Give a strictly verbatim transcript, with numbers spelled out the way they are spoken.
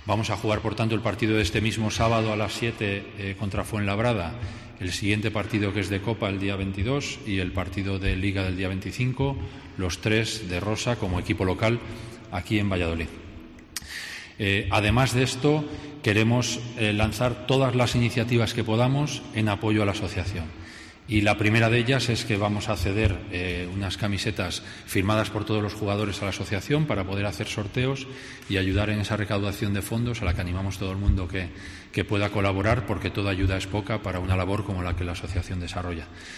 Vamos a jugar, por tanto, el partido de este mismo sábado a las siete eh, contra Fuenlabrada, el siguiente partido, que es de Copa, el día veintidós, y el partido de Liga del día veinticinco, los tres de Rosa como equipo local aquí en Valladolid. Eh, además de esto, queremos eh, lanzar todas las iniciativas que podamos en apoyo a la asociación. Y la primera de ellas es que vamos a ceder eh, unas camisetas firmadas por todos los jugadores a la asociación para poder hacer sorteos y ayudar en esa recaudación de fondos, a la que animamos todo el mundo que, que pueda colaborar, porque toda ayuda es poca para una labor como la que la asociación desarrolla.